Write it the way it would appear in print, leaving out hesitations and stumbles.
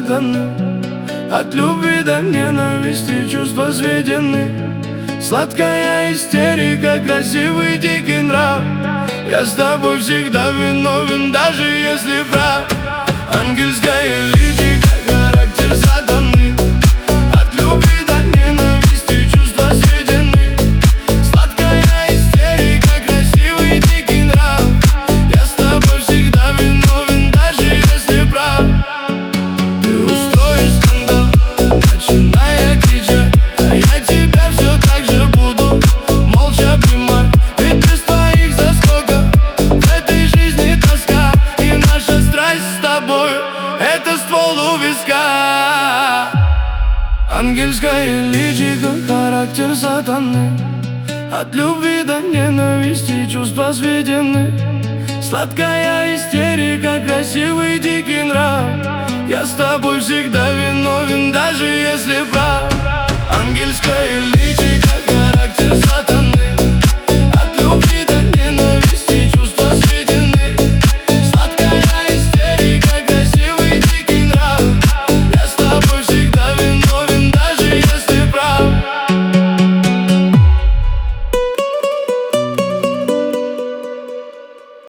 сатаны. От любви до ненависти чувства сведены. Сладкая истерика, красивый дикий нрав. Я с тобой всегда виновен, даже если прав. Ангельская личико, характер сатаны. От любви до ненависти чувства сведены. Сладкая истерика, красивый дикий нрав. Я с тобой всегда виновен, даже если прав. Ты устроишь скандал, начиная кричать, а я тебя все так же буду молча обнимать. Ведь без твоих заскоков в этой жизни тоска. И наша страсть с тобой — это ствол у виска. Ангельское личико, характер сатаны. От любви до ненависти чувства сведены. Сладкая истерика, красивый дикий нрав. Я с тобой всегда виновен, даже если прав. Ангельское личико.